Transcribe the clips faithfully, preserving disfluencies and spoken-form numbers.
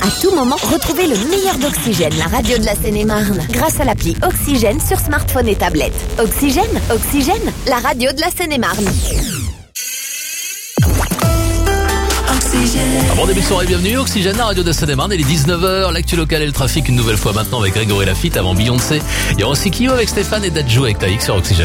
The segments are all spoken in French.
À tout moment, retrouvez le meilleur d'Oxygène, la radio de la Seine-et-Marne, grâce à l'appli Oxygène sur smartphone et tablette. Oxygène, Oxygène, la radio de la Seine-et-Marne. Un bon début de soirée, bienvenue, Oxygène, la radio de Seine-et-Marne, il est dix-neuf heures, l'actu locale et le trafic une nouvelle fois maintenant avec Grégory Lafitte avant Beyoncé. Il y aura aussi Kyo avec Stéphane et Dadju avec Taïk sur Oxygène.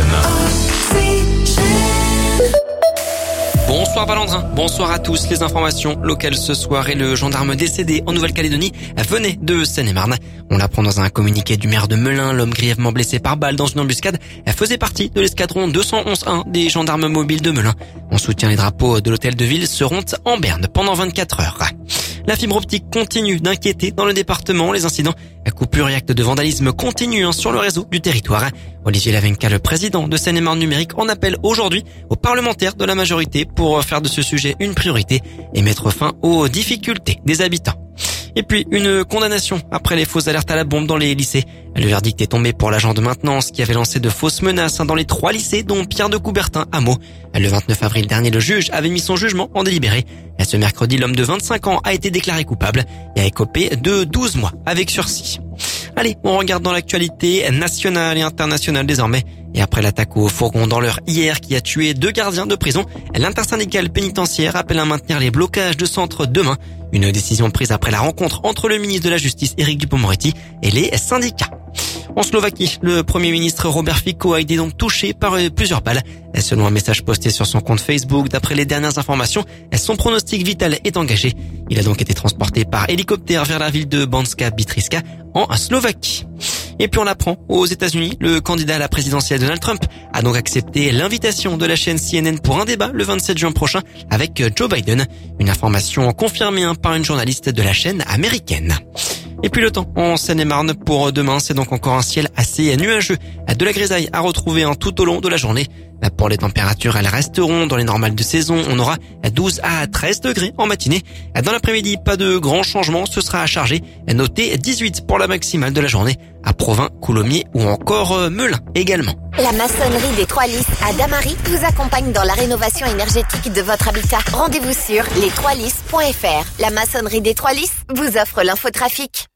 Bonsoir Valentin, bonsoir à tous. Les informations locales ce soir et le gendarme décédé en Nouvelle-Calédonie venait de Seine-et-Marne. On l'apprend dans un communiqué du maire de Melun. L'homme grièvement blessé par balle dans une embuscade faisait partie de l'escadron deux cent onze un des gendarmes mobiles de Melun. On soutient les drapeaux de l'hôtel de ville seront en berne pendant vingt-quatre heures. La fibre optique continue d'inquiéter dans le département. Les incidents à coupure et actes de vandalisme continuent sur le réseau du territoire. Olivier Lavenca, le président de Seine-et-Marne Numérique, en appelle aujourd'hui aux parlementaires de la majorité pour faire de ce sujet une priorité et mettre fin aux difficultés des habitants. Et puis, une condamnation après les fausses alertes à la bombe dans les lycées. Le verdict est tombé pour l'agent de maintenance qui avait lancé de fausses menaces dans les trois lycées, dont Pierre de Coubertin à Meaux. Le vingt-neuf avril dernier, le juge avait mis son jugement en délibéré. Ce mercredi, l'homme de vingt-cinq ans a été déclaré coupable et a écopé de douze mois avec sursis. Allez, on regarde dans l'actualité nationale et internationale désormais. Et après l'attaque au fourgon dans l'heure hier qui a tué deux gardiens de prison, l'intersyndicale pénitentiaire appelle à maintenir les blocages de centres demain. Une décision prise après la rencontre entre le ministre de la Justice Éric Dupond-Moretti et les syndicats. En Slovaquie, le Premier ministre Robert Fico a été donc touché par plusieurs balles. Selon un message posté sur son compte Facebook, d'après les dernières informations, son pronostic vital est engagé. Il a donc été transporté par hélicoptère vers la ville de Banska Bystrica en Slovaquie. Et puis on apprend aux États-Unis, le candidat à la présidentielle Donald Trump a donc accepté l'invitation de la chaîne C N N pour un débat le vingt-sept juin prochain avec Joe Biden. Une information confirmée par une journaliste de la chaîne américaine. Et puis le temps en Seine-et-Marne pour demain, c'est donc encore un ciel assez nuageux. De la grisaille à retrouver tout au long de la journée. Pour les températures, elles resteront dans les normales de saison. On aura douze à treize degrés en matinée. Dans l'après-midi, pas de grands changements, ce sera à charger. Notez dix-huit pour la maximale de la journée à Provins, Coulommiers ou encore Melun également. La maçonnerie des Trois Lys à Damary vous accompagne dans la rénovation énergétique de votre habitat. Rendez-vous sur les trois lys point f r. La maçonnerie des Trois Lys vous offre l'infotrafic.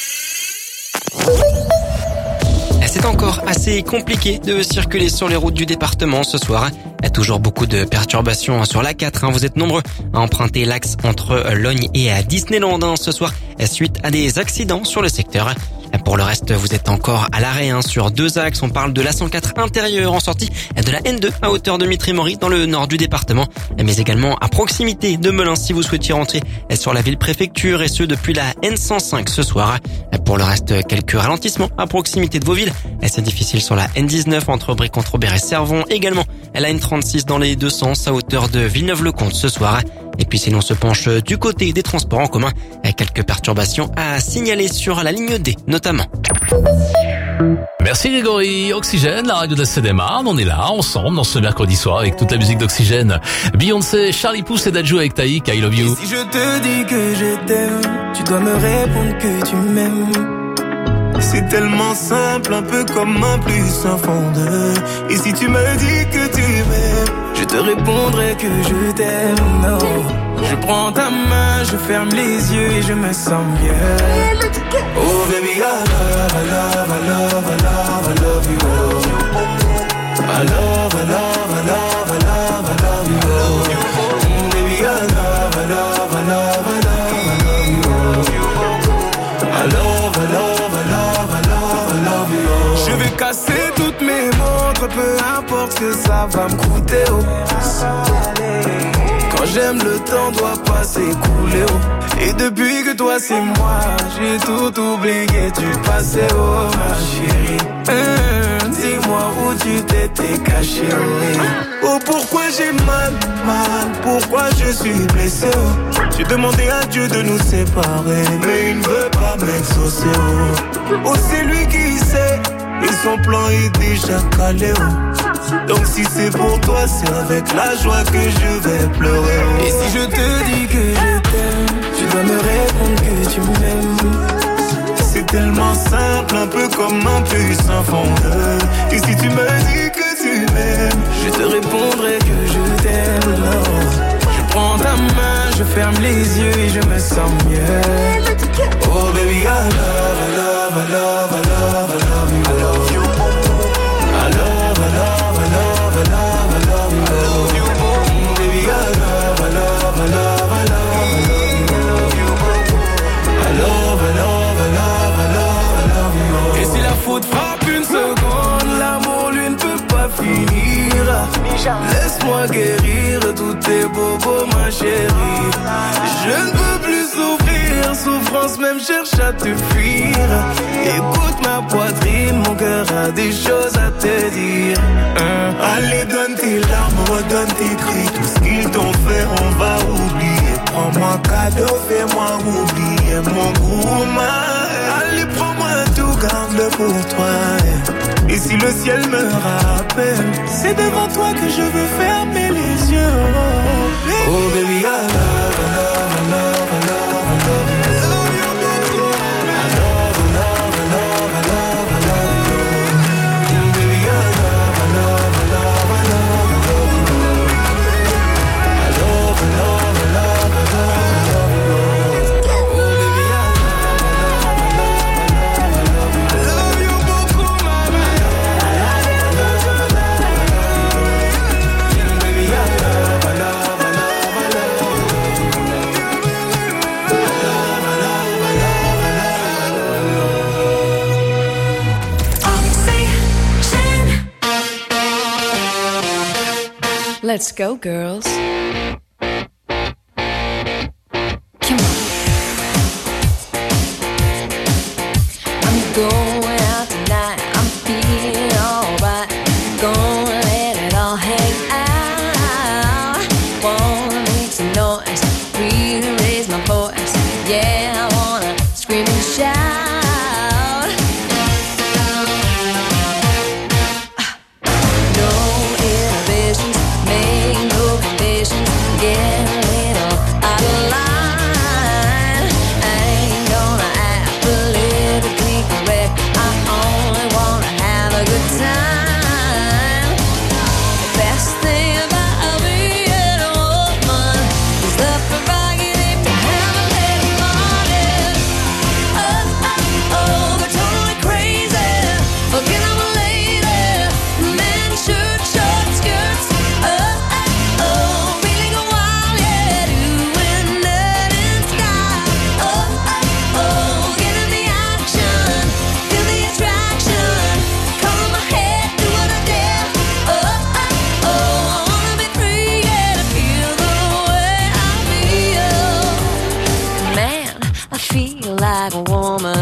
C'est encore assez compliqué de circuler sur les routes du département ce soir. Il y a toujours beaucoup de perturbations sur l'A quatre. Vous êtes nombreux à emprunter l'axe entre Logne et à Disneyland ce soir suite à des accidents sur le secteur. Pour le reste, vous êtes encore à l'arrêt sur deux axes. On parle de l'A cent quatre intérieur en sortie de la N deux à hauteur de Mitry-Mory dans le nord du département, mais également à proximité de Melun si vous souhaitiez rentrer sur la ville-préfecture et ce depuis la N cent cinq ce soir. Pour le reste, quelques ralentissements à proximité de vos villes. C'est difficile sur la N dix-neuf entre Brie-Contrebert et Cervon. Également la N trente-six dans les deux sens à hauteur de Villeneuve-le-Comte ce soir. Et puis si l'on se penche du côté des transports en commun, quelques perturbations à signaler sur la ligne D notamment. Merci Grégory. Oxygène, la radio de la Seine-et-Marne, on est là ensemble dans ce mercredi soir avec toute la musique d'Oxygène. Beyoncé, Charlie Puth et Dadju avec Taïk, I Love You. Et si je te dis que je t'aime, tu dois me répondre que tu m'aimes. C'est tellement simple, un peu comme un plus un fond de. Et si tu me dis que tu m'aimes, je te répondrai que je t'aime. Non, je prends ta main, je ferme les yeux et je me sens bien. Oh baby, I love, I love, I love, I love, I love you. I love, I love, I love, I love, I love you. Oh baby, I love, I love, I love, I love, I love you. I love, I love. Je vais casser toutes mes montres, peu importe ce que ça va me coûter. Oh. Quand j'aime, le temps doit pas s'écouler. Oh. Et depuis que toi c'est moi, j'ai tout oublié, tu passais, oh ma chérie. Hum, dis-moi où tu t'étais caché. Oh, oh pourquoi j'ai mal, mal, pourquoi je suis blessé. Oh. J'ai demandé à Dieu de nous séparer, mais il ne veut pas m'exaucer. Oh, oh c'est lui qui sait. Et son plan est déjà calé, oh. Donc si c'est pour toi, c'est avec la joie que je vais pleurer, oh. Et si je te dis que je t'aime, tu dois me répondre que tu m'aimes. C'est tellement simple, un peu comme un puissant fondeur. Et si tu me dis que tu m'aimes, je te répondrai que je t'aime, non. Je prends ta main, je ferme les yeux et je me sens mieux. pense même cherche à te fuir. Écoute ma poitrine, mon cœur a des choses à te dire. Hein? Allez, donne tes larmes, redonne tes cris. Tout ce qu'ils t'ont fait, on va oublier. Prends-moi cadeau, fais-moi oublier mon gourmand. Allez, prends-moi tout, garde-le pour toi. Et si le ciel me rappelle, c'est devant toi que je veux fermer les yeux. Oh baby, I love, I love, I love, I love, I love you. I love you, baby. I love, I love, I love, I love, I love you. Baby, I love, I love, I love, I love, I love you. I love, I love, I love, I love, I love you. Oh baby, I love, I love, I love, I love, I love you. I love you beaucoup, mama. I love you, I love, I love, I love you. Baby, I love, I love, I love, I love you. Let's go, girls. Come on. I'm going out tonight. I'm feeling alright. Gonna let it all hang out. Wanna make some noise, really raise my voice. Yeah, I wanna scream and shout. No inhibitions, make no conditions. Get a little out of line. I ain't gonna act politically correct. I only wanna have a good time. The best thing about being a woman is the prerogative to have a little party. Oh, oh, oh, they're totally crazy. Forget I'm a lady. Men shirt, short skirts. Oh, oh, oh, really go wild, yeah, doing that in style. Oh, oh, oh, get in the action, feel the attraction. Color my hair, do what I dare. Oh, oh, oh, I wanna be free, yeah, to feel the way I feel. Man, I feel like a woman.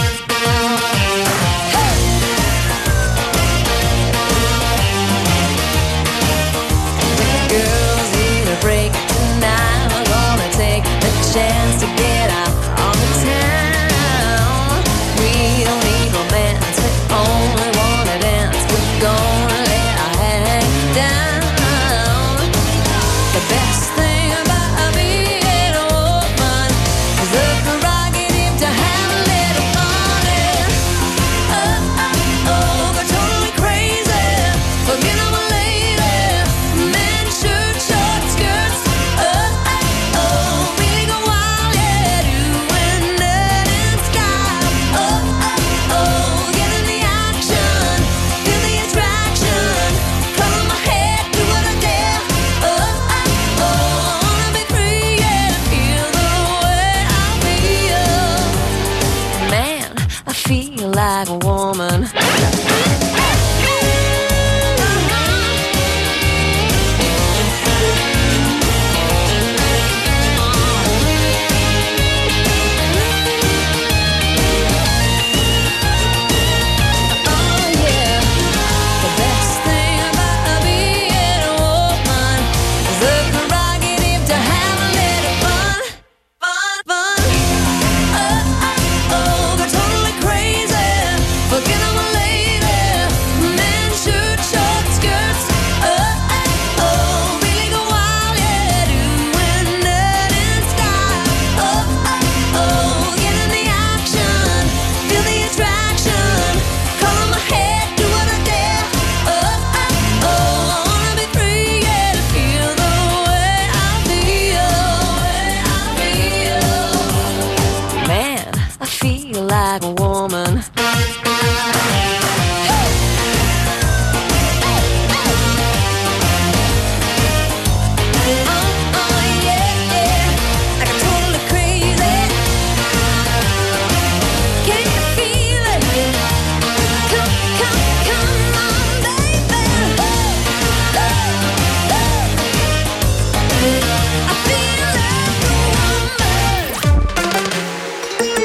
Girls need a break tonight. We're gonna take the chance to get out on the town. We don't need romance, we only wanna dance. We're gonna let our hang down. The best thing about being a woman is the prerogative to have a little party. Oh, oh, oh, they're totally crazy. Forget I'm a lady. Men shirt, short skirts. Oh, oh, oh, really go wild, yeah, doing that in style. Oh, oh, oh, get in the action, feel the attraction. Color my hair, do what I dare. Oh, oh, oh, I wanna be free, yeah, to feel the way I feel. Man, I feel like a woman. Oh yeah, the best thing about being a woman is the prerogative to have a little fun, fun, fun. Oh, oh, oh, they're totally crazy. Forget I'm a lady. Men shirt, short skirts. Oh, oh, oh, really go wild, yeah, doing that in style. Oh, oh, oh, get in the action, feel the attraction. Color my hair, do what I dare. Oh, oh, oh, I wanna be free, yeah, to feel the way I feel, way I feel. Man, I feel like a woman. Oh, oh, yeah, yeah, like I'm totally crazy. Can you feel it? Come, come, come on, baby. I feel like a woman.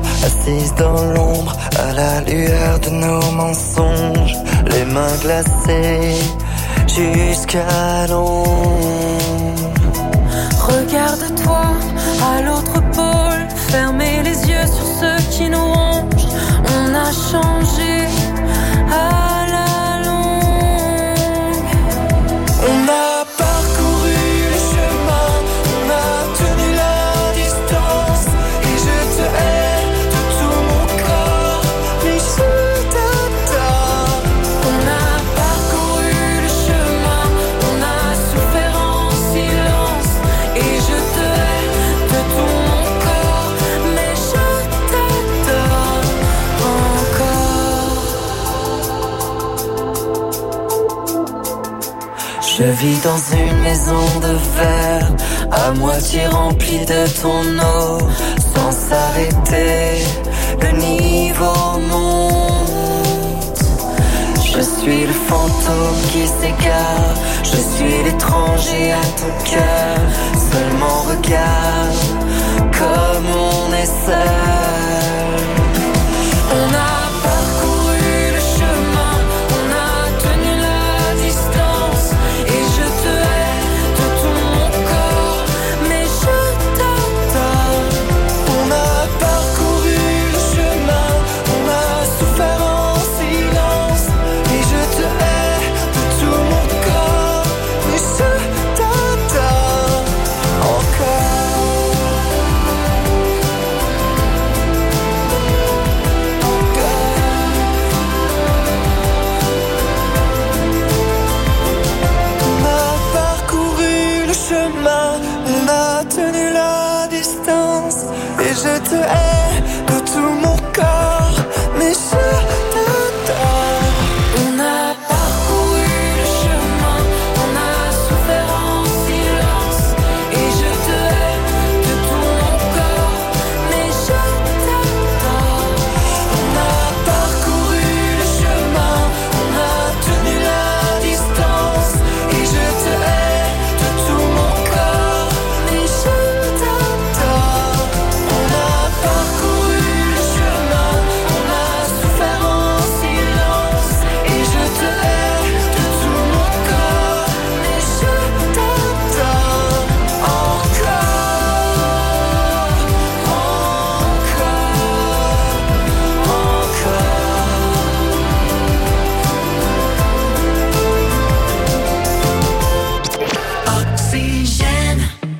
assise dans l'ombre, à la lueur de nos mensonges, les mains glacées jusqu'à l'ombre. Regarde-toi à l'autre pôle, fermez les yeux sur ceux qui nous rongent. On a changé à la longue. On a parcouru le chemin, on a tenu la distance, et je te hais de tout mon corps, mais je t'adore. On a parcouru le chemin, on a souffert en silence, et je te hais de tout mon corps, mais je t'adore encore. Je vis dans une maison de verre, à moitié remplie de ton eau, sans s'arrêter, le niveau monte. Je suis le fantôme qui s'égare, je suis l'étranger à ton cœur. Seulement regarde comme on est seul. On a parcouru le chemin, on a tenu la distance, et je te hais de tout mon corps, mais je t'adore. On a parcouru le chemin, on a souffert en silence, et je te hais de tout mon corps, mais je t'adore encore. On a parcouru le chemin, on a tenu la distance, et je te hais de tout mon corps, mais je t'adore. On a parcouru le chemin, on a souffert en silence, et je te hais de tout mon corps, mais je t'adore. On a parcouru le chemin, on a tenu la distance, et je te hais de tout mon corps, mais je t'adore. On a parcouru le chemin, on a souffert en silence, et je te hais de tout mon corps, mais je t'adore encore, encore, encore. Oxygène.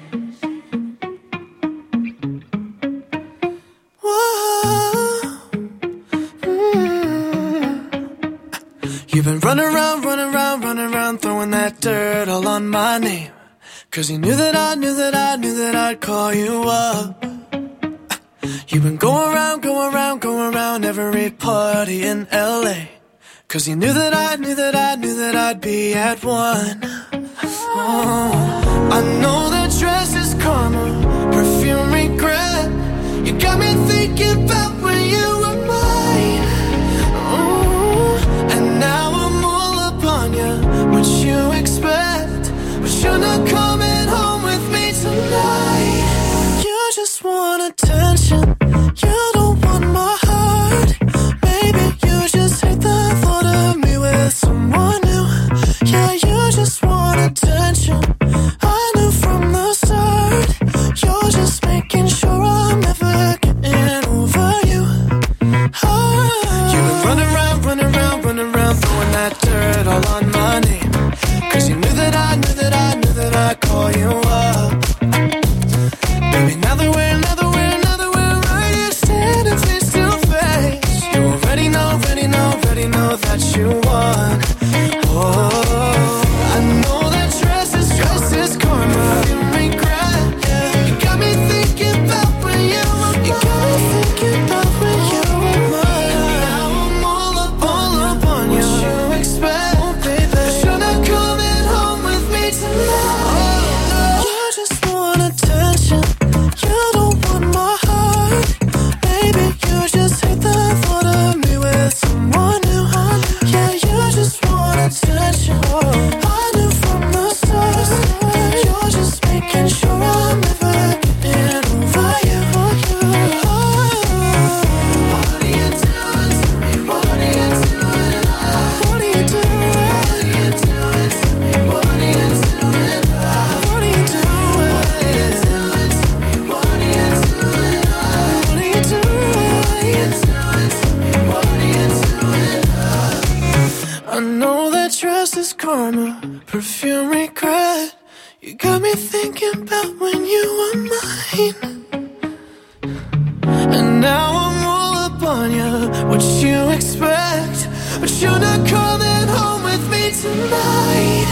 You've been running around, running around, running around, throwing that dirt all on my name. Cause you knew that I knew that I knew that I'd call you up. You've been going around, going around, going around every party in L A. Cause you knew that I knew that I knew that I'd be at one. Oh, I know that dress is karma, perfume regret. You got me thinking about when you were mine. Oh, and now I'm all up on you. What you expect? But you're not coming home with me tonight. You just want attention. You don't want my heart. Maybe you just hate the thought of me with someone new. Yeah, you just want attention. I knew from the start. You're just making sure I'm never getting over you. Oh. You've been running around, running around, running around, throwing that dirt all on my name. Cause you knew that I knew that I knew that I'd call perfume regret. You got me thinking about when you were mine. And now I'm all up on you, what you expect. But you're not coming home with me tonight.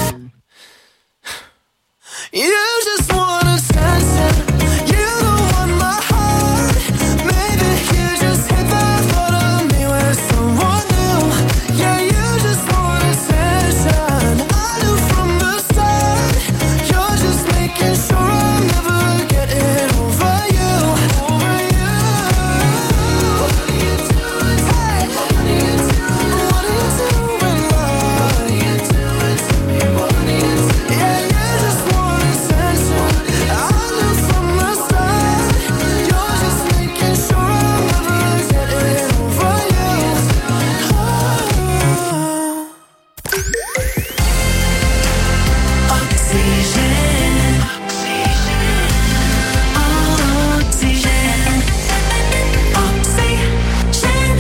You just want attention. You don't want my heart. Maybe you just hit the thought of me with someone new. Yeah, you just want attention. I knew from the start. You're just making sure I'm never getting over you. Over you. What are you doing? Hey, what are you doing? What are you doing, love? What are you doing to me? What are you doing? Yeah, you just want attention. I knew from the start. You're just making sure I'm never getting over you. Oh. Oxygène. Oxygène. Oxygène.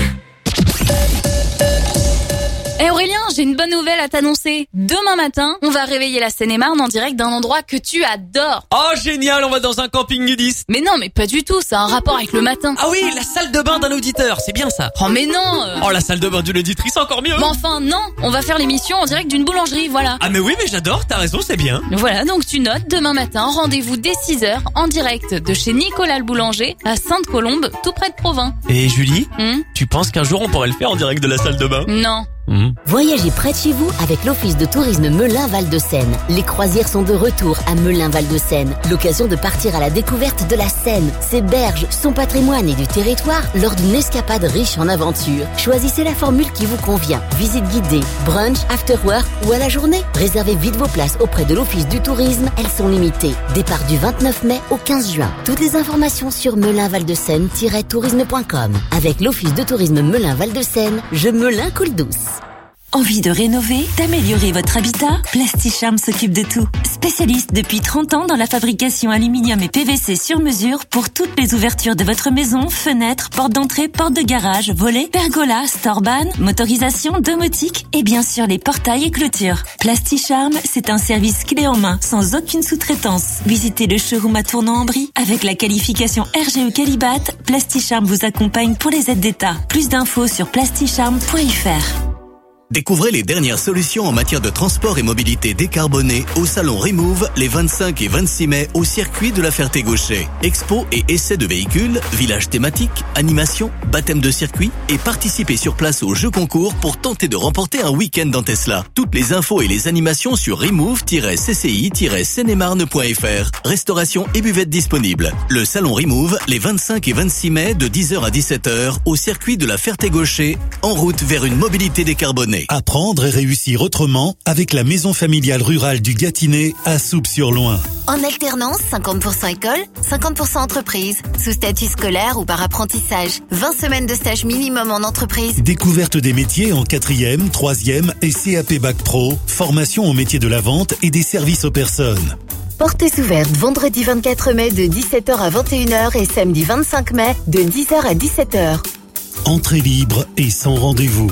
Eh Aurélien, j'ai une bonne nouvelle à t'annoncer. Demain matin, on va réveiller la Seine-et-Marne en direct d'un endroit que tu adores. Oh génial, on va dans un camping nudiste. Mais non, mais pas du tout, ça a un rapport avec le matin. Ah oui, la salle de bain d'un auditeur, c'est bien ça. Oh mais non euh... Oh la salle de bain d'une auditrice, encore mieux. Mais enfin non, on va faire l'émission en direct d'une boulangerie, voilà. Ah mais oui, mais j'adore, t'as raison, c'est bien. Voilà, donc tu notes, demain matin, rendez-vous dès six heures en direct de chez Nicolas le boulanger à Sainte-Colombe, tout près de Provins. Et Julie, Hum tu penses qu'un jour on pourrait le faire en direct de la salle de bain? Non. Mmh. Voyagez près de chez vous avec l'Office de tourisme Melun-Val-de-Seine. Les croisières sont de retour à Melun-Val-de-Seine. L'occasion de partir à la découverte de la Seine, ses berges, son patrimoine et du territoire lors d'une escapade riche en aventures. Choisissez la formule qui vous convient. Visite guidée, brunch, after work ou à la journée. Réservez vite vos places auprès de l'Office du tourisme. Elles sont limitées. Départ du vingt-neuf mai au quinze juin. Toutes les informations sur melun val de seine tiret tourisme point com. Avec l'Office de tourisme Melun-Val-de-Seine, je Melun coule douce. Envie de rénover, d'améliorer votre habitat? Plasticharm s'occupe de tout. Spécialiste depuis trente ans dans la fabrication aluminium et P V C sur mesure pour toutes les ouvertures de votre maison, fenêtres, portes d'entrée, portes de garage, volets, pergolas, storban, motorisation, domotique et bien sûr les portails et clôtures. Plasticharm, c'est un service clé en main, sans aucune sous-traitance. Visitez le showroom à Tournon-en-Brie. Avec la qualification R G E Qualibat, Plasticharm vous accompagne pour les aides d'État. Plus d'infos sur plasticharm point f r. Découvrez les dernières solutions en matière de transport et mobilité décarbonée au salon Remove les vingt-cinq et vingt-six mai au circuit de la Ferté-Gaucher. Expo et essais de véhicules, village thématique, animation, baptême de circuit et participez sur place au jeu concours pour tenter de remporter un week-end dans Tesla. Toutes les infos et les animations sur remove tiret c c i tiret seine et marne point f r. Restauration et buvette disponibles. Le salon Remove les vingt-cinq et vingt-six mai de dix heures à dix-sept heures au circuit de la Ferté-Gaucher en route vers une mobilité décarbonée. Apprendre et réussir autrement avec la maison familiale rurale du Gâtinais à Souppes-sur-Loing. En alternance, cinquante pour cent école, cinquante pour cent entreprise. Sous statut scolaire ou par apprentissage. vingt semaines de stage minimum en entreprise. Découverte des métiers en quatrième, troisième et C A P Bac Pro. Formation au métier de la vente et des services aux personnes. Portes ouvertes vendredi vingt-quatre mai de dix-sept heures à vingt et une heures et samedi vingt-cinq mai de dix heures à dix-sept heures. Entrée libre et sans rendez-vous.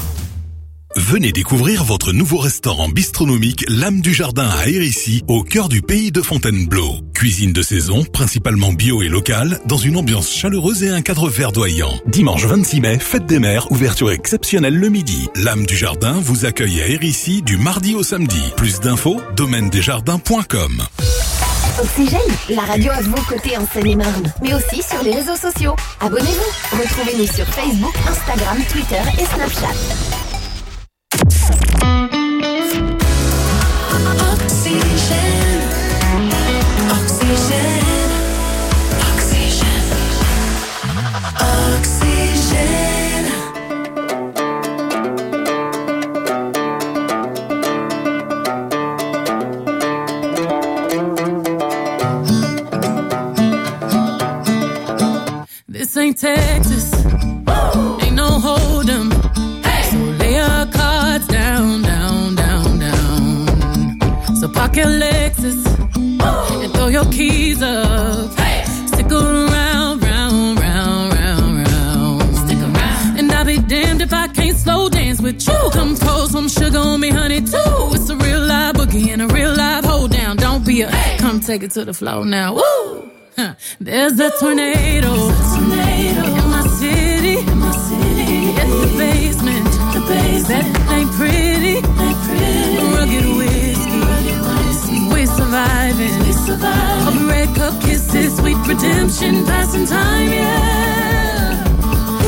Venez découvrir votre nouveau restaurant bistronomique L'Âme du Jardin à Hérisy, au cœur du pays de Fontainebleau. Cuisine de saison, principalement bio et locale, dans une ambiance chaleureuse et un cadre verdoyant. Dimanche vingt-six mai, fête des mères, ouverture exceptionnelle le midi. L'Âme du Jardin vous accueille à Hérisy du mardi au samedi. Plus d'infos, domaine des jardins point com. Oxygène, la radio à vos côtés en Seine-et-Marne, mais aussi sur les réseaux sociaux. Abonnez-vous. Retrouvez-nous sur Facebook, Instagram, Twitter et Snapchat. Oxygène, oxygène, oxygène, oxygène. This ain't Texas, ain't no hold'em. So lay your cards down, down, down, down. So park your Lexus and throw your keys up. Stick around, round, round, round, round. Stick around. And I'll be damned if I can't slow dance with you. Come pour some sugar on me, honey, too. It's a real life take it to the floor now. Woo! Huh. There's a tornado, tornado in my city, in my city. It's the basement, the basement. That ain't pretty, ain't pretty. Rugged whiskey, rugged whiskey. We surviving, we surviving. Of red cup kisses, sweet redemption, passing time, yeah.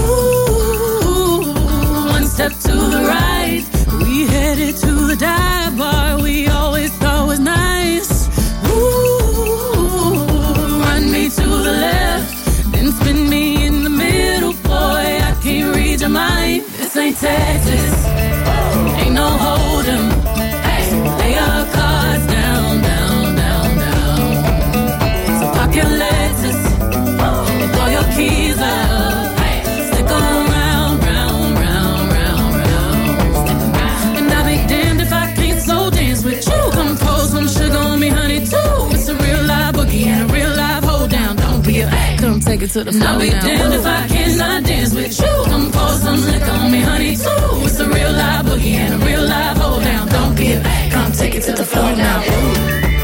Ooh, one step to the right, we headed to the dive bar we always thought was nice. Ooh, run me to the left, then spin me in the middle, boy, I can't read your mind. This ain't Texas, ain't no hold'em. Hey, lay your cards down, down, down, down. So park your Lexus and throw your keys up. Hey, stick 'em round, round, round, round, round. And I'll be damned if I can't slow dance with you. Come pour some sugar on me, honey, too. It's a real live boogie and a real live hold down. Don't be a come take it to the floor. I'll be damned if I cannot dance with you. Come pour some liquor on me, honey, too. It's a real live boogie and a real live hold down. Don't be a come take it to the floor now. Ooh.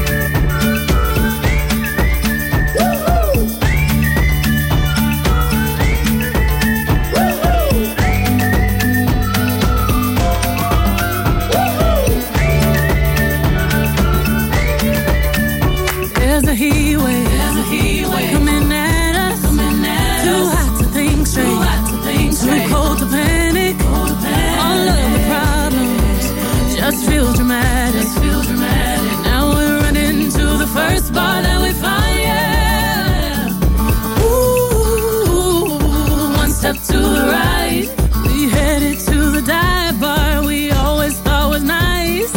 There's a heat wave, there's a heat wave coming at us, coming at too us. Hot to think straight, too hot to think straight, too cold to panic, cold to panic. All of the problems just feel dramatic, just feel dramatic. Now we're running to the first bar that we find, yeah. Ooh, one step to the right, we headed to the dive bar we always thought was nice.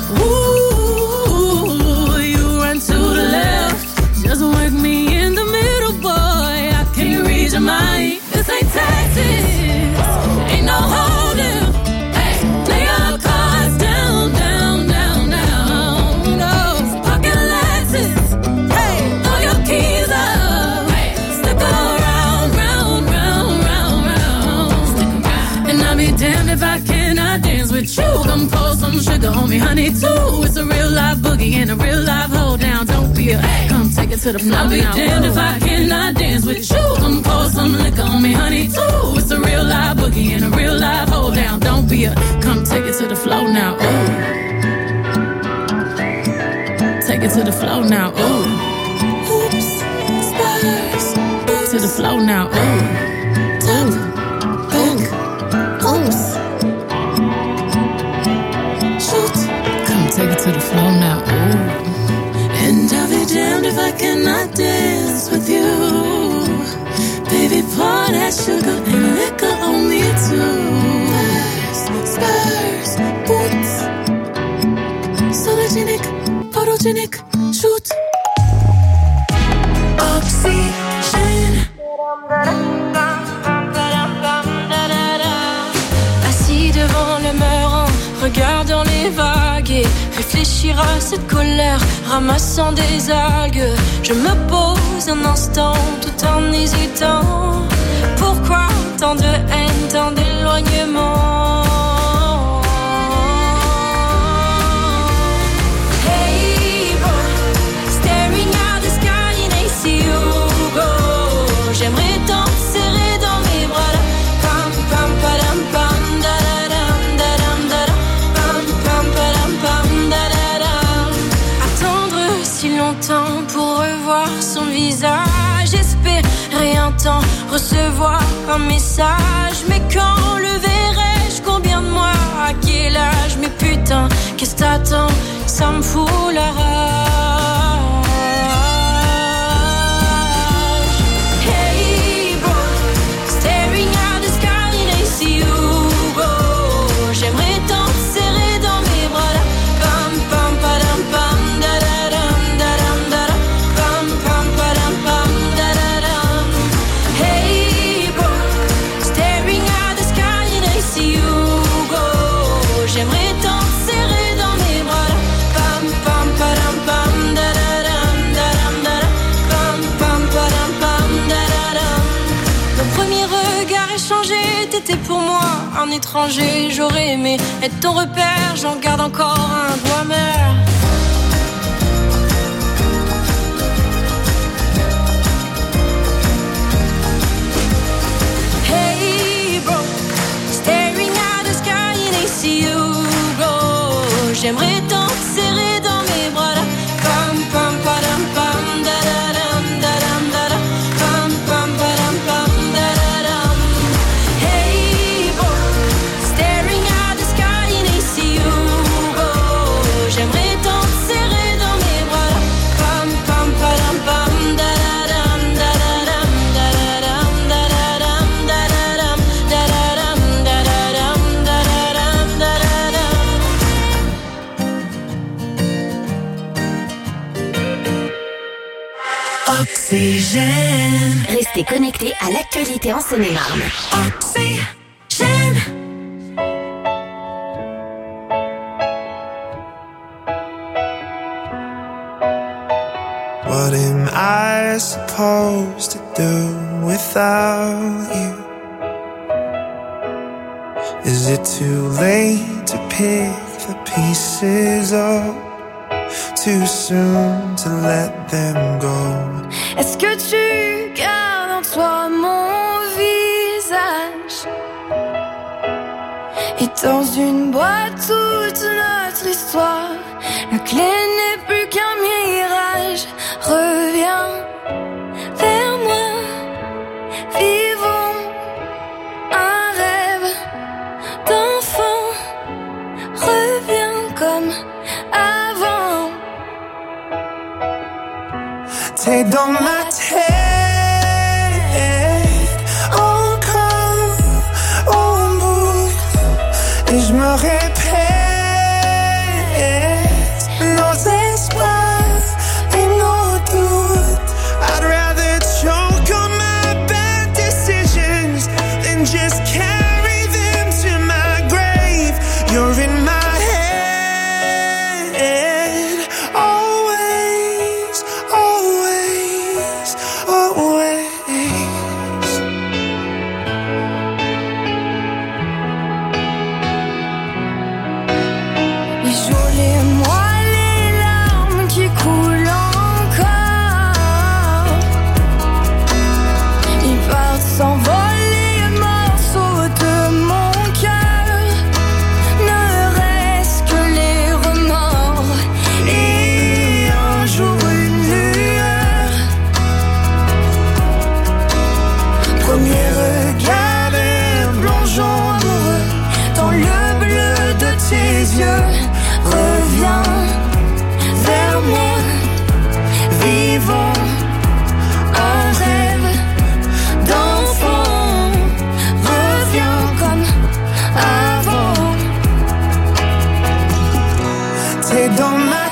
Ooh, you run to the left, just work me in the middle, boy, I can't read your mind. This ain't Texas, ain't no hold'em. Hey, lay your cards down, down, down, down. No, pocket Lexus. Hey, throw your keys up. Hey, stick around, round, round, round, round. And I'll be damned if I cannot dance with you. Come pour some sugar on me, honey, too. It's a real live boogie and a real live hold down. Don't be a come take it to the floor. I'll be damned if I cannot dance with you. Come pour some liquor on me, honey, too. It's a real live boogie and a real live hold down. Don't be a come take it to the floor now. Ooh, take it to the floor now. Ooh, oops, spurs, to the floor now. Ooh, tap, back, oops, shoot, come take it to the floor now. Ooh, and I'll be damned if I cannot dance with you. Baby, pour that sugar and liquor on me too. Spurs, spurs, boots, sologenic, photogenic, shoot. Oxygène. Assis devant le mur, regardant les vagues et réfléchir à cette colère, ramassant des algues. Je me pose un instant tout en hésitant. Pourquoi tant de haine, tant d'éloignement? Hey boy, staring at the sky and I see you go. J'aimerais t'en serrer dans mes bras là. Pam pam padam pam da da dam da dam da dam. Pam pam padam pam da da dam. Attendre si longtemps pour revoir son visage, espérer un temps, recevoir un message. Mais quand le verrai-je, combien de mois, à quel âge? Mais putain, qu'est-ce t'attends? Ça me fout la rage. Hey boy, staring at the sky and I see you go. J'aimerais t'en serrer dans mes bras là. Pam pam padam pam da da dam da dam da dam. Pam pam padam pam da da dam. Hey boy, staring at the sky and I see you go. J'aimerais t'en serrer dans mes bras là. Pam pam padam pam da da dam da dam da dam. Pam pam padam pam da da dam. Mon premier regard échangé, t'étais pour moi un étranger. J'aurais aimé, aimé, être ton repère, j'en garde encore un goût amer. Hey boy, staring at the sky and I see you go. J'aimerais t'en serrer dans mes bras là. Pam pam padam pam da da dam da dam. Pam pam padam pam da da dam. Hey boy, staring at the sky and I see you go. J'aimerais t'en serrer dans mes bras là. Pam pam padam pam da da dam da dam. Pam pam padam pam da da dam. Hey boy, staring at the sky and I see you go. J'aimerais t'en serrer dans mes bras là. Pam pam padam pam da da dam da dam. Pam pam padam pam da da dam. Hey boy, staring at the sky and I see you go. Oxygène. Restez connectés à l'actualité en Seine-et-Marne. Oxygène. What am I supposed to do without you? Is it too late to pick the pieces up? Too soon to let them go? Est-ce que tu gardes en toi mon visage? Et dans une boîte toute notre histoire, la clé n'est plus qu'un mirage. Reviens vers moi, vivons un rêve d'enfant. Reviens comme avant. T'es dans ma tête, encore au bout, et je me répète nos espoirs et nos doutes. I'd rather choke on my bad decisions than just carry them to my grave. You're in my head, always, always, always. Les jours, les mois, les larmes qui coulent encore, ils partent s'envoler, morceaux de mon cœur. Ne reste que les remords et un jour une lueur. Premier regard d'un plongeon amoureux dans le bleu de tes yeux. Reviens vers moi, vivons un rêve d'enfant. Reviens comme avant. T'es dans ma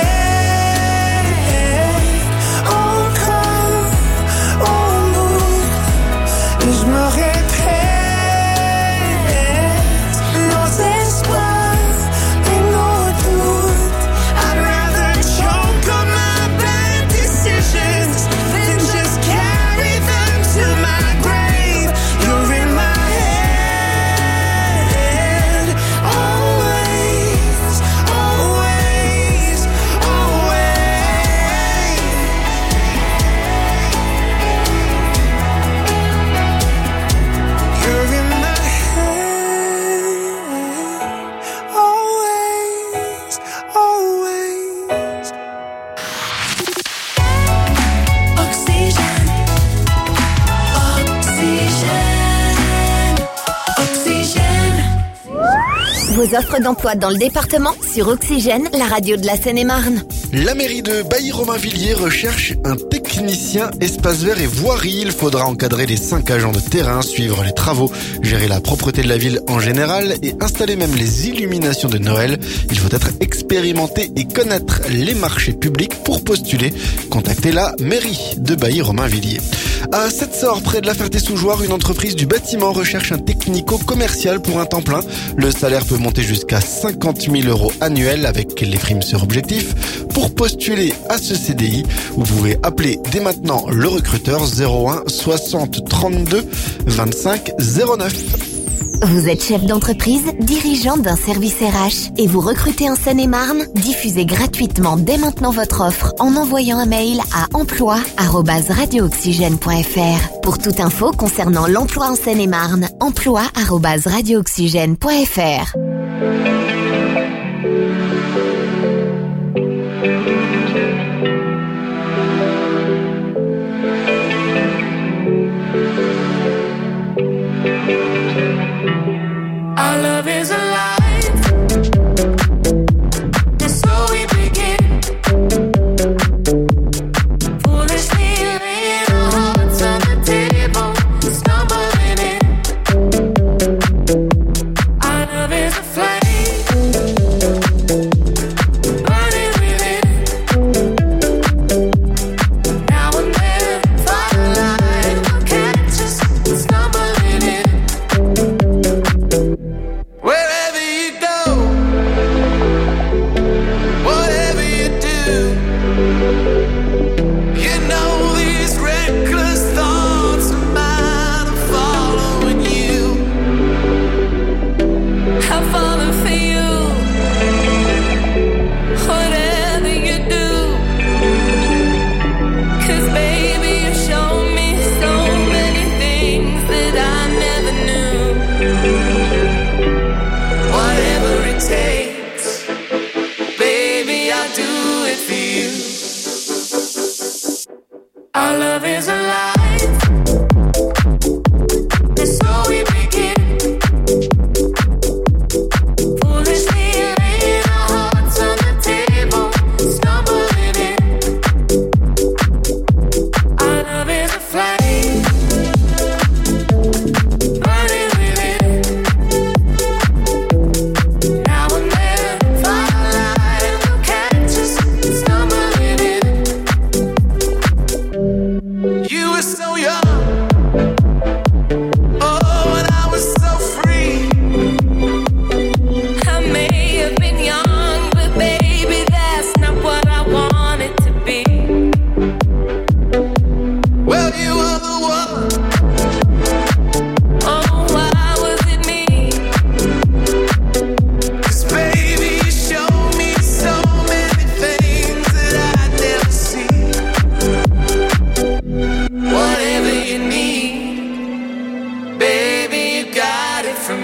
tête, encore au bout, et je me répète nos espoirs et nos doutes. I'd rather choke on my bad decisions than just carry them to my grave. You're in my head, always, always, always. You're in my head, always, always. Oxygène, oxygène, oxygène. Vos offres d'emploi dans le département sur Oxygène, la radio de la Seine-et-Marne. La mairie de Bailly-Romainvilliers recherche un technicien espace vert et voirie. Il faudra encadrer les cinq agents de terrain, suivre les travaux, gérer la propreté de la ville en général et installer même les illuminations de Noël. Il faut être expérimenté et connaître les marchés publics pour postuler. Contactez la mairie de Bailly-Romainvilliers. À Sept-Sors, près de la Ferté-sous-Jouarre, une entreprise du bâtiment recherche un technico-commercial pour un temps plein. Le salaire peut monter jusqu'à cinquante mille euros annuels avec les primes sur objectif. Pour postuler à ce C D I, vous pouvez appeler dès maintenant le recruteur zéro un soixante trente-deux vingt-cinq zéro neuf. Vous êtes chef d'entreprise, dirigeant d'un service R H et vous recrutez en Seine-et-Marne? Diffusez gratuitement dès maintenant votre offre en envoyant un mail à emploi arobase radio oxygène point f r. Pour toute info concernant l'emploi en Seine-et-Marne, emploi arobase radio oxygène point f r. Our love is alive, and so we begin. Foolishly laying our hearts on the table, stumbling in. Our love is a flame.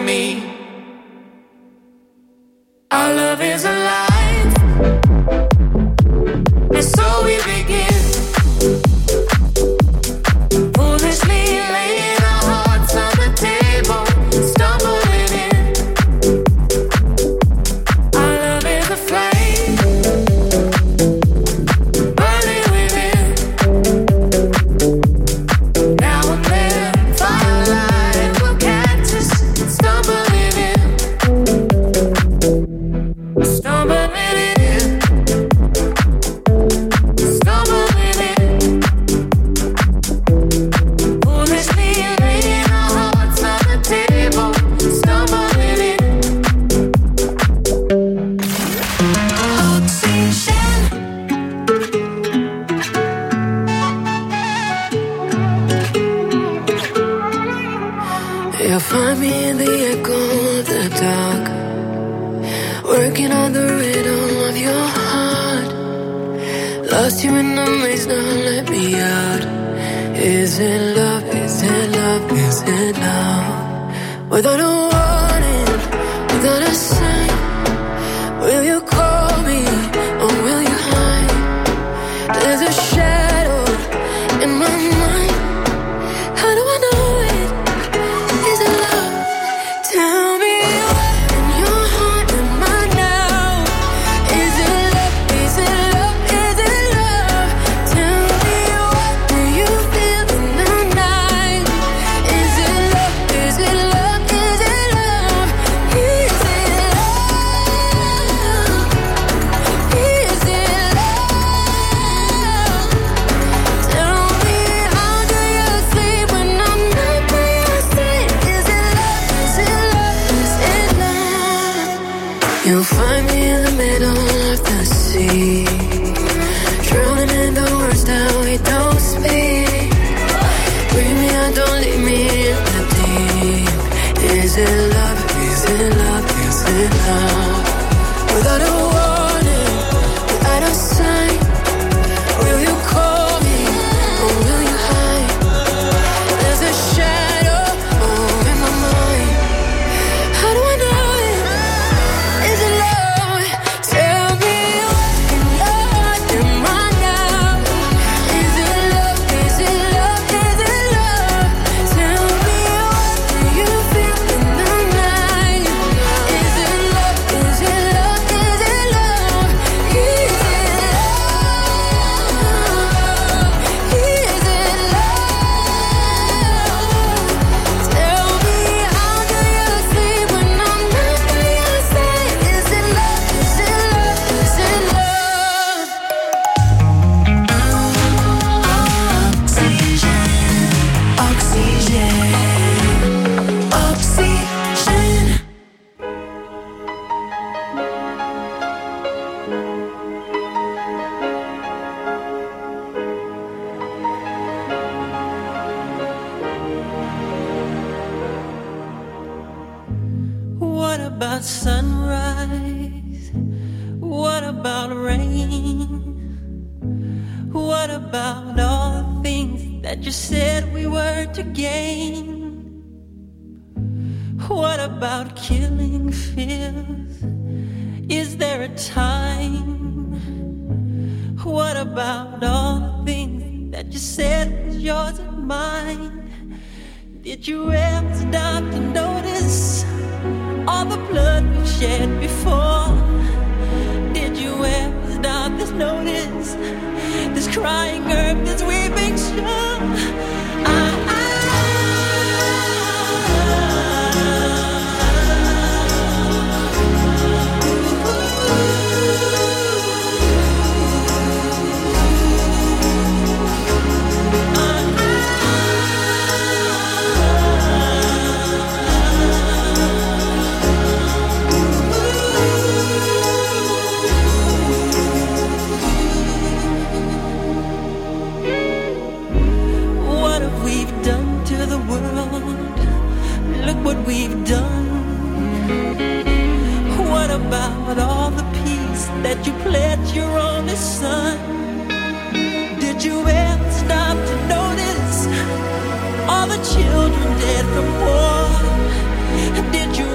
me. Our love is alive, and so we begin. Foolishly laying our hearts on the table, stumbling in. Our love is a flame, burning within. Now and then, firelight will catch us, stumbling in. Stumbling in, stumbling in. Foolishly laying our hearts on the table, stumbling in. Oxygen. You'll find me in the echo of the dark, working on the rhythm of your heart. Lost you in the maze, now let me out. Is it love? Is it love? Is it love? Without a warning, without a sign, will you call me or will you hide? There's a shadow in my mind. How do I know it? Is it love? Tell me what in your heart am I now? Is it love? Is it love? Is it love? Tell me what do you feel in the night? Is it love? Is it love? Is it love? Is it love? Is it love? Tell me how do you sleep when I'm not by your side? Is it love? Is it love? Is it love? You'll find me in the middle of the sea, drowning in the words that we don't speak. Bring me out, don't leave me in the deep. Is it love? Is it love? Is it love? Without a warning, without a sign, will you call me or will you hide? There's a shadow over my mind. How do I know it? Is it love? Tell me what in your heart am I now? Is it love? Is it love? Is it love? Tell me what do you feel in the night? Is it love? Is it love? Is it love? Is it love? Is it love? Tell me how do you sleep when I'm not by your side? Is it love? Is it love? Is it love? Oxygen, oxygen, oxygen. What about sunrise? What about rain? What about all the things that you said we were to gain? What about killing fears? Is there a time? What about all the things that you said was yours and mine? Did you ever stop to notice all the blood we've shed before? Did you ever stop to notice this crying earth, this weeping shore? I, what have we done to the world? Look what we've done. What about all the peace that you pledged your only son? Did you ever stop to notice all the children dead from war? Did you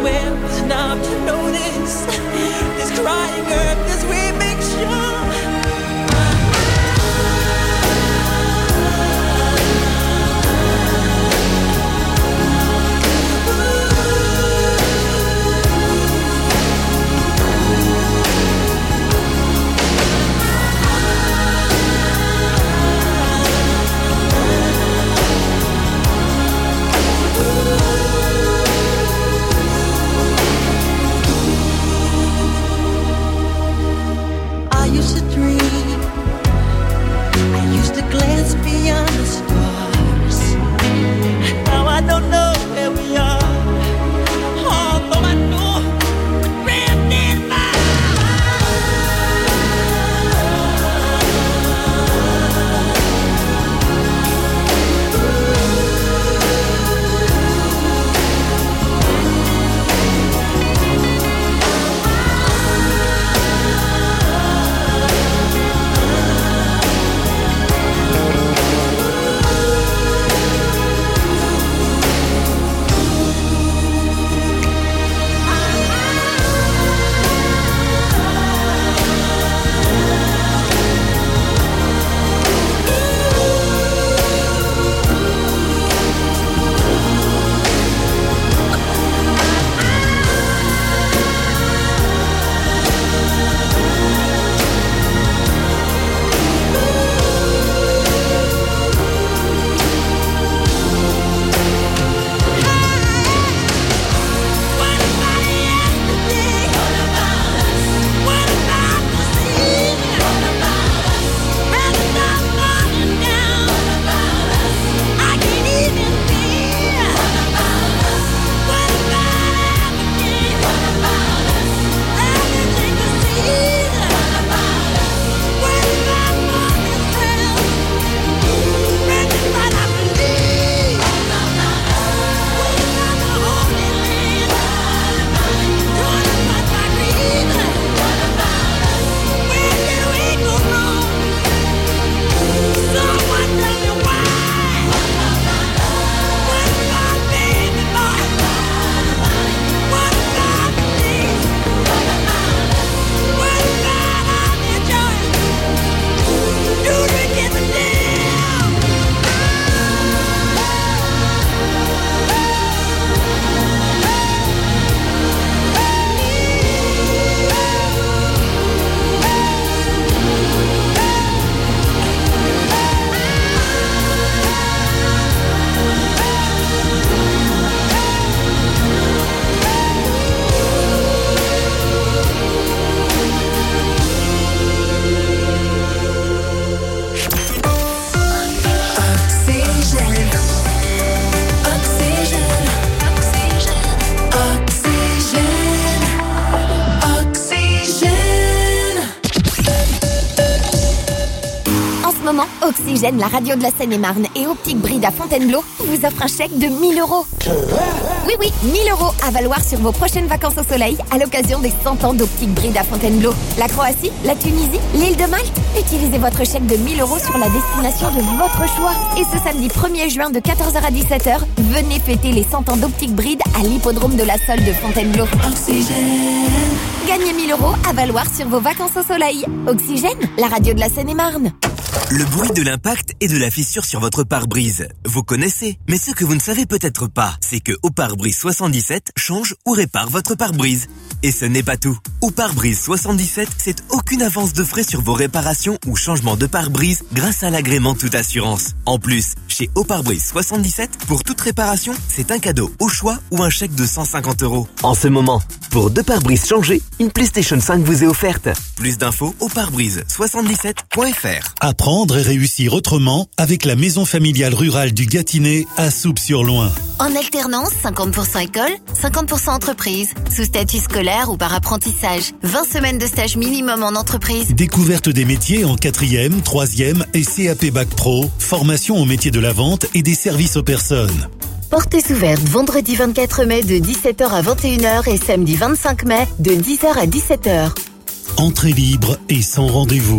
moment, Oxygène, la radio de la Seine-et-Marne et Optique Bride à Fontainebleau vous offrent un chèque de mille euros. Oui, oui, mille euros à valoir sur vos prochaines vacances au soleil à l'occasion des cent ans d'Optique Bride à Fontainebleau. La Croatie, la Tunisie, l'île de Malte. Utilisez votre chèque de mille euros sur la destination de votre choix. Et ce samedi premier juin de quatorze heures à dix-sept heures, venez fêter les cent ans d'Optique Bride à l'hippodrome de la Sole de Fontainebleau. Oxygène. Gagnez mille euros à valoir sur vos vacances au soleil. Oxygène, la radio de la Seine-et-Marne. Le bruit de l'impact et de la fissure sur votre pare-brise. Vous connaissez, mais ce que vous ne savez peut-être pas, c'est que Au Pare-Brise soixante-dix-sept change ou répare votre pare-brise. Et ce n'est pas tout. Au Pare-Brise soixante-dix-sept, c'est aucune avance de frais sur vos réparations ou changements de pare-brise grâce à l'agrément toute assurance. En plus, chez Au Pare-Brise soixante-dix-sept, pour toute réparation, c'est un cadeau au choix ou un chèque de cent cinquante euros. En ce moment, pour deux pare-brises changés, une PlayStation cinq vous est offerte. Plus d'infos au pare-brise soixante-dix-sept point f r. Apprendre et réussir autrement avec la maison familiale rurale du Gâtinais à Souppes-sur-Loing. En alternance, cinquante pour cent école, cinquante pour cent entreprise. Sous statut scolaire ou par apprentissage. vingt semaines de stage minimum en entreprise. Découverte des métiers en quatrième, troisième et C A P Bac Pro. Formation au métier de la vente et des services aux personnes. Portes ouvertes vendredi vingt-quatre mai de dix-sept heures à vingt et une heures et samedi vingt-cinq mai de dix heures à dix-sept heures. Entrée libre et sans rendez-vous.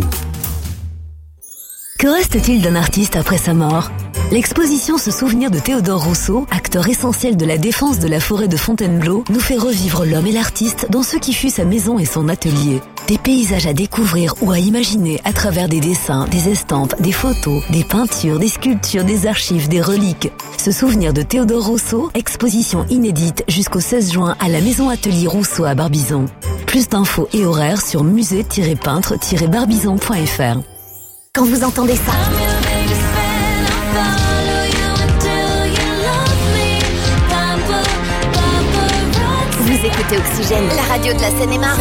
Que reste-t-il d'un artiste après sa mort ? L'exposition Se souvenir de Théodore Rousseau, acteur essentiel de la défense de la forêt de Fontainebleau, nous fait revivre l'homme et l'artiste dans ce qui fut sa maison et son atelier. Des paysages à découvrir ou à imaginer à travers des dessins, des estampes, des photos, des peintures, des sculptures, des archives, des reliques. Se souvenir de Théodore Rousseau, exposition inédite jusqu'au seize juin à la Maison Atelier Rousseau à Barbizon. Plus d'infos et horaires sur musée tiret peintre tiret barbizon point f r. Quand vous entendez ça, vous écoutez Oxygène, la radio de la Seine-et-Marne.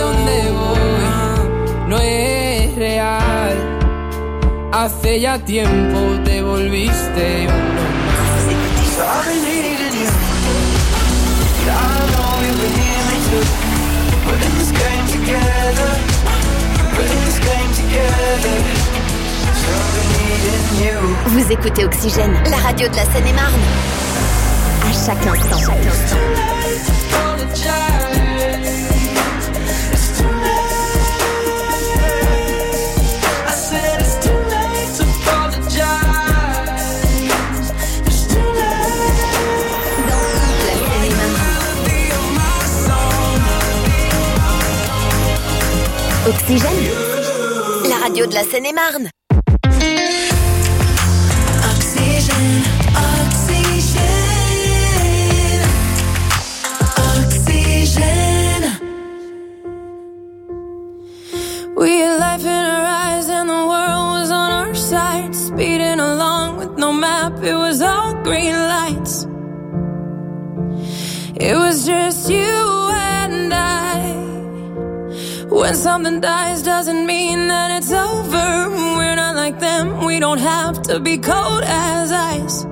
No es real. Hace ya tiempo te volviste uno más. I've been needing you. I know you've been needing me too. We're in this game together. We're in this game together. So I've been needing you. Vous écoutez Oxygène, la radio de la Seine-et-Marne. À chaque instant, chaque instant. Oxygène, la radio de la Seine-et-Marne. Oxygène, oxygène, oxygène. We had life in our eyes and the world was on our side. Speeding along with no map, it was all green lights. It was just you and I. When something dies doesn't mean that it's over. We're not like them, we don't have to be cold as ice.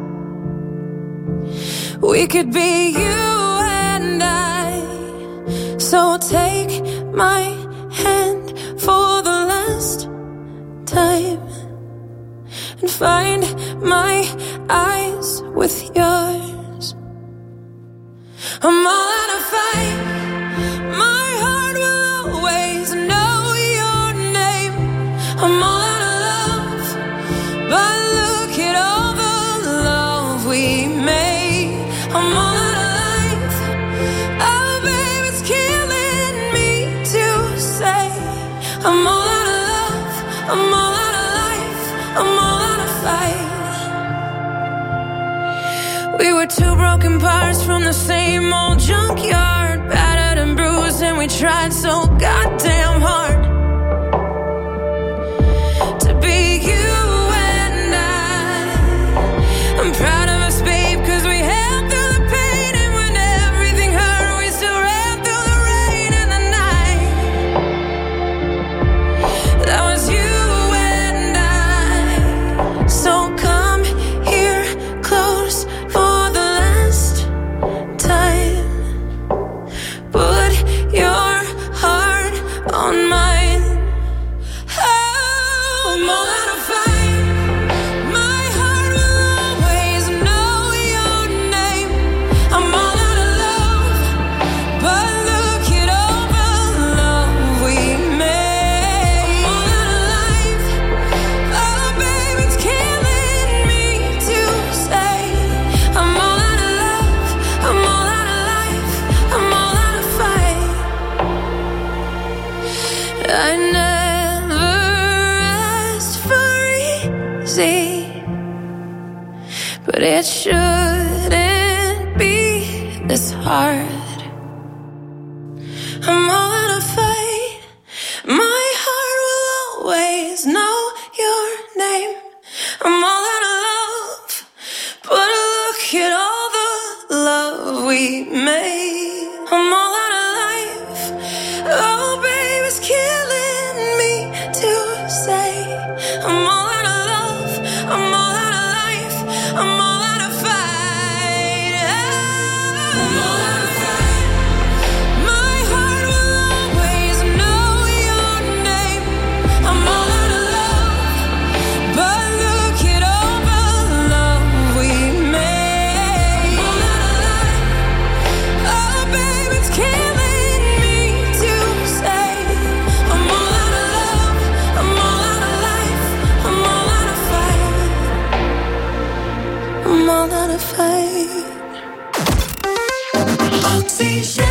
We could be you and I. So take my hand for the last time and find my eyes with yours. I'm all out of fight. My heart will always know your name. I'm all out of love, but look at all the love we made. I'm all out of life. Oh, babe, it's killing me to say. I'm all out of love. I'm all out of life. I'm all out of fight. We were two broken parts from the same old junkyard, battered and bruised, and we tried so goddamn hard to be you and I. I'm proud of us, babe, cause we held through the pain, and when everything hurt, we still ran through the rain and the night. That was you and I. So come here close for the last it shouldn't be this hard. I'm all out of fight. My heart will always know your name. I'm all out of love, but look at all the love we made. I'm all out of life. Oh, babe, it's killing me to say. I'm all out of love. I'm all out of life. I'm all out of fight. I'm all out of fight. My heart will always know your name. I'm all out of love, but look at all the love we made. I'm all out of life. Oh, babe, it's killing me to say. I'm all out of love. I'm all out of life. I'm all out of fight. I'm all out of fight. Oxygen.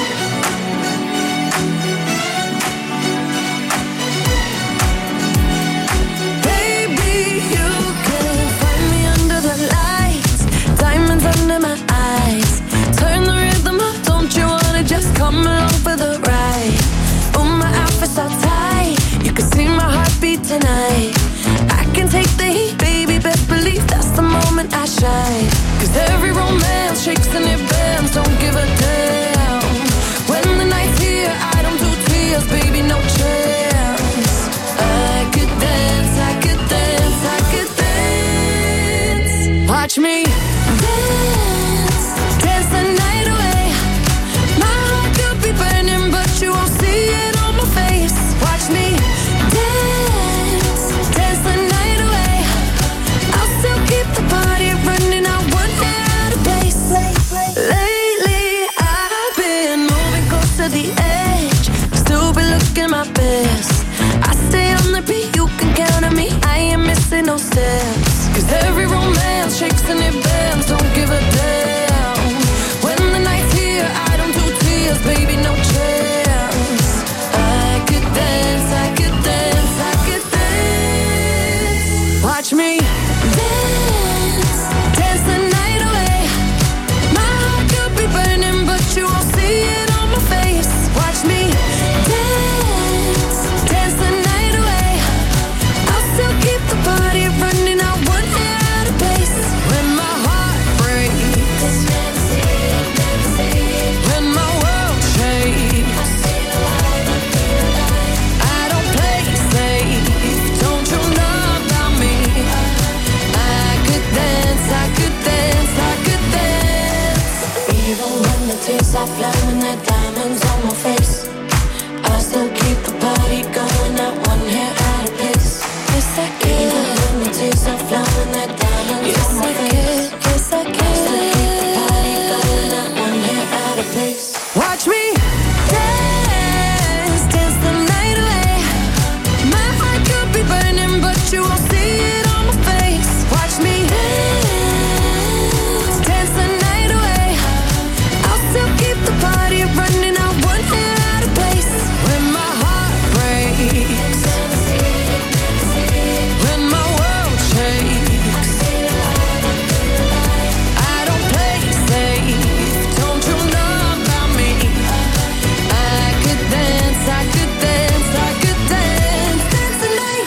Baby, you can find me under the lights, diamonds under my eyes. Turn the rhythm up, don't you wanna just come along for the ride? Oh, my outfit's all tight, you can see my heartbeat tonight. I can take the heat, baby, best believe that's the moment I shine. Cause every romance shakes and it bends, don't give a damn. When the night's here, I don't do tears, baby, no chance. I could dance, I could dance, I could dance. Watch me dance, dance the night away. My heart could be burning, but you won't see it on my face. Watch me dance, dance the night away. I'll still keep the party running, I won't get out of place. Lately, I've been moving close to the edge, still be looking my best. I stay on the beat, you can count on me, I ain't missing no steps. Cause every romance shakes and it bends, don't give a damn. When the night's here, I don't do tears, baby, no chance. I could dance, I could dance, I could dance. Watch me dance, dance the night away. My heart could be burning, but you won't see it on my face. Watch me dance, dance the night away. I'll still keep the party running, I won't get out of place. When my heart breaks, when my world shakes, I don't play safe, don't you know about me? I could dance, I could dance, I could dance. Even when the tears are flowing, the diamonds on my face, I still keep the party going, not one hair out of place. Yes, I can. Even when the tears are flowing, the diamonds yes, on my I face. Can. Yes, I can. I still keep the party going, not one hair out of place. Watch me dance, dance the night away. My heart could be burning, but you won't see it on my face. Watch me dance, dance the night away. I'll still keep the party running, I won't get out of place. When my heart breaks, when my world shakes, I don't play safe, don't you know about me? I could dance, I could dance, I could dance, dance the night.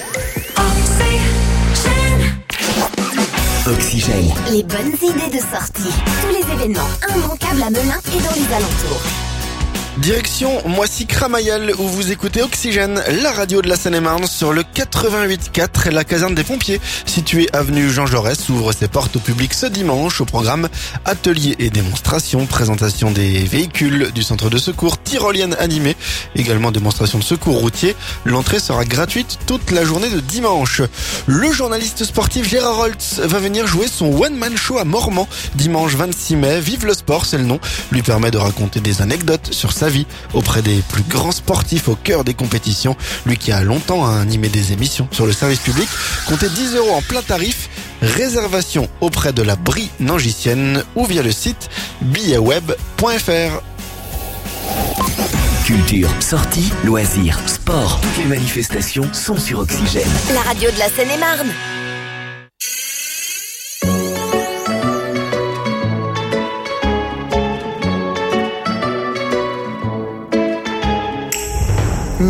Oxygène. Oxygène. Les bonnes idées de sortie. Tous les événements immanquables à Melun et dans les alentours. Direction Moissy-Cramayel où vous écoutez Oxygène, la radio de la Seine-et-Marne sur le quatre-vingt-huit quatre. La caserne des pompiers, située avenue Jean Jaurès, ouvre ses portes au public ce dimanche. Au programme, ateliers et démonstrations, présentation des véhicules du centre de secours, tyrolienne animée, également démonstration de secours routier. L'entrée sera gratuite toute la journée de dimanche. Le journaliste sportif Gérard Holtz va venir jouer son one-man show à Mormant dimanche vingt-six mai. Vive le sport, c'est le nom. Lui permet de raconter des anecdotes sur sa vie auprès des plus grands sportifs au cœur des compétitions. Lui qui a longtemps animé des émissions sur le service public. Comptez dix euros en plein tarif. Réservation auprès de la Brie Nangicienne ou via le site billets web point f r. Culture, sorties, loisirs, sport. Toutes les manifestations sont sur Oxygène. La radio de la Seine-et-Marne.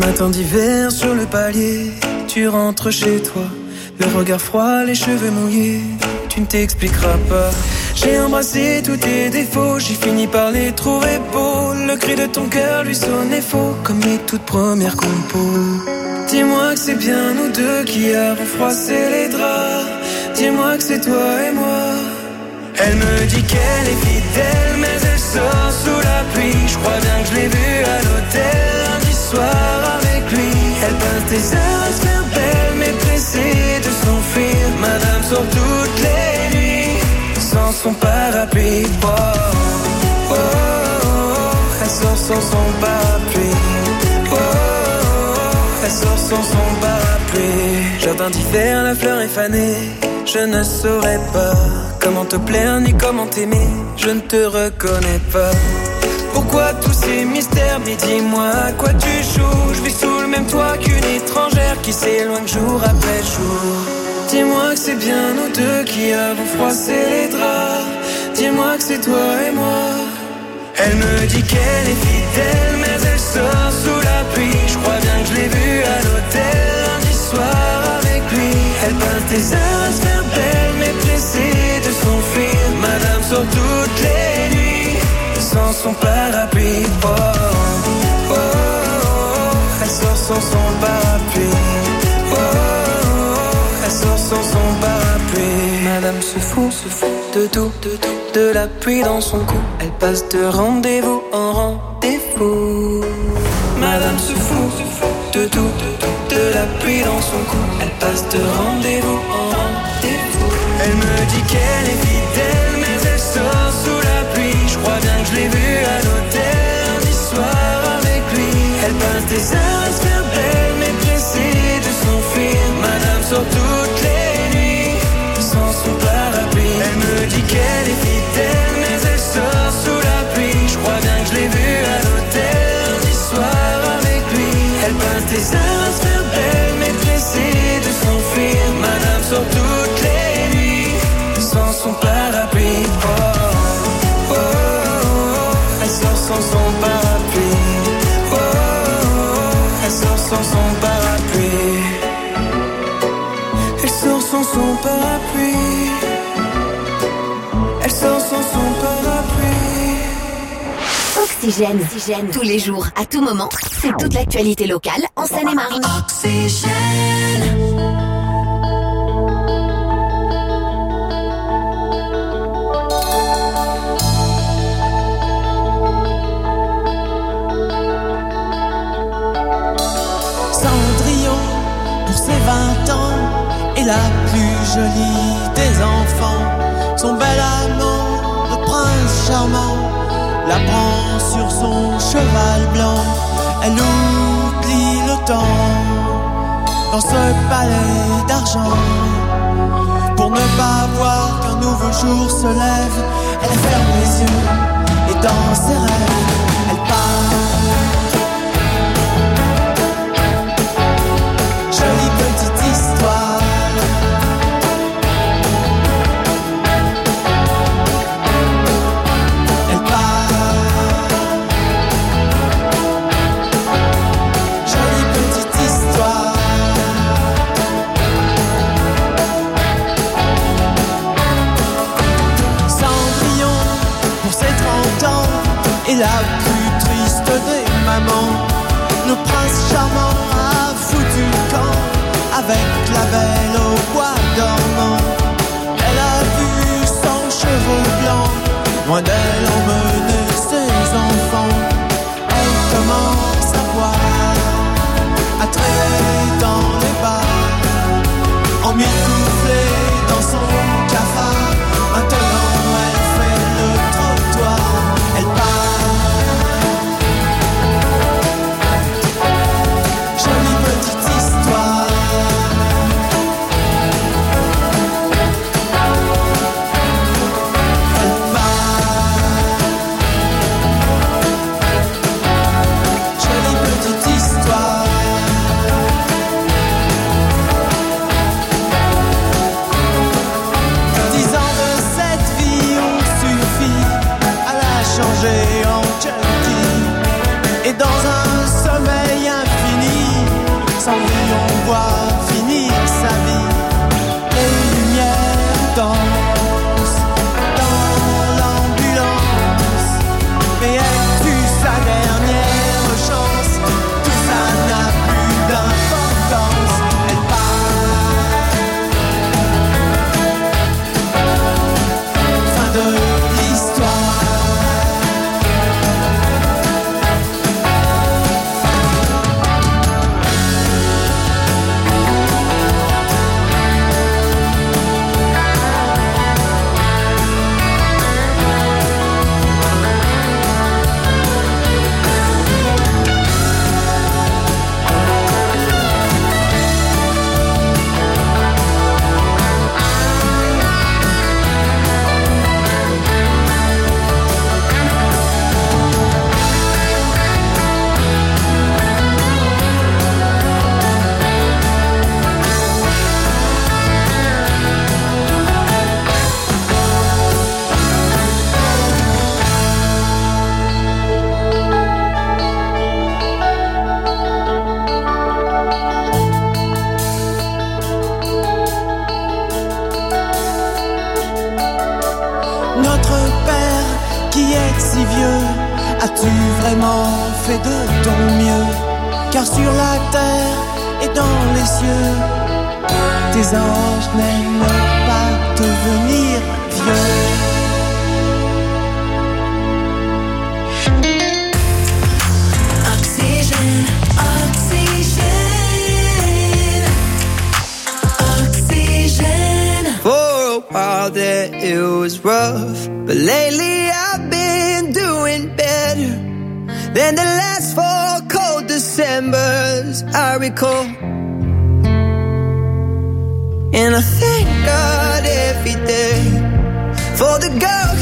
Matin d'hiver sur le palier, tu rentres chez toi, le regard froid, les cheveux mouillés, tu ne t'expliqueras pas. J'ai embrassé tous tes défauts, j'ai fini par les trouver beaux. Le cri de ton cœur lui sonnait faux, comme les toutes premières compos. Dis-moi que c'est bien nous deux qui avons froissé les draps. Dis-moi que c'est toi et moi. Elle me dit qu'elle est fidèle, mais elle sort sous la pluie. Je crois bien que je l'ai vue à l'hôtel lundi soir avec lui. Elle passe des heures à se faire belle, mais pressée de s'enfuir. Madame sort toutes les nuits sans son parapluie. Oh, oh, oh, oh, elle sort sans son parapluie. Oh, oh, oh, elle sort sans son parapluie. Jardin d'hiver, la fleur est fanée. Je ne saurais pas comment te plaire ni comment t'aimer. Je ne te reconnais pas. Pourquoi tous ces mystères? Mais dis-moi à quoi tu joues. Je vis sous le même toit qu'une étrangère qui s'éloigne jour après jour. Dis-moi que c'est bien nous deux qui avons froissé les draps. Dis-moi que c'est toi et moi. Elle me dit qu'elle est fidèle, mais elle sort sous la pluie. Je crois bien que je l'ai vue à l'hôtel lundi soir avec lui. Elle passe des heures à se faire belle, mais pressée de s'enfuir. Madame sort toutes les nuits sans son parapluie. Oh, oh, oh, oh, elle sort sans son parapluie. Oh, oh, oh, elle sort sans son parapluie. Madame se fout, se fout de tout, de tout, de la pluie dans son cou. Elle passe de rendez-vous en rendez-vous. Madame se fout, se fout de tout, de tout, de la pluie dans son cou. Elle passe de rendez-vous en rendez-vous. Elle me dit qu'elle est fidèle, mais elle sort sous la pluie. Je crois bien que je l'ai vue à l'hôtel lundi soir avec lui. Elle passe des heures à se faire belle, mais pressée de s'enfuir. Madame sort toutes les nuits sans son parapluie. Elle me dit qu'elle est fidèle, mais elle sort sous la pluie. Je crois bien que je l'ai vue à l'hôtel lundi soir avec lui. Elle passe des heures à se faire belle, mais pressée de s'enfuir. Madame sort toutes les nuits sans son parapluie. Oh, oh, oh, oh, elle sort sans son parapluie. Oh, oh, oh, elle sort sans son parapluie. Elle sort sans son parapluie. Elle sort sans son parapluie. Oxygène. Oxygène. Tous les jours, à tout moment, c'est toute l'actualité locale en Seine-et-Marne. Oxygène. Cendrillon, pour ses vingt ans, est la plus jolie des enfants. Son bel amant, le prince charmant, la prend sur son cheval blanc. Elle oublie le temps dans ce palais d'argent. Pour ne pas voir qu'un nouveau jour se lève, elle ferme les yeux et dans ses rêves, elle part. Jolie petite histoire. Elle part. Jolie petite histoire. Cendrillon, pour ses trente ans, est la plus triste des mamans. Le prince charmant a foutu le camp avec la belle au bois dormant. Elle a vu son cheveu blanc loin d'elle emmener ses enfants. Elle commence à boire, à traîner dans les bars, emmitouflée dans son cafard. Maintenant elle fait le trottoir, elle part. Jolie petite histoire. Elle part. Jolie petite histoire. Dix ans de cette vie ont suffi à la changer en Chucky. Et dans un sommeil infini, Sans lui on voit finir sa vie. Les lumières dansent dans l'ambulance. Mais es-tu sa dernière chance? Tout ça n'a plus d'importance. Elle part. Fin de l'histoire. As-tu vraiment fait de ton mieux? Car sur la terre et dans les cieux, tes anges n'aiment pas devenir vieux. Oxygène, oxygène, oxygène. For a while there it was rough, but lately I've been doing better than the last four cold Decembers I recall. And I thank God every day for the girl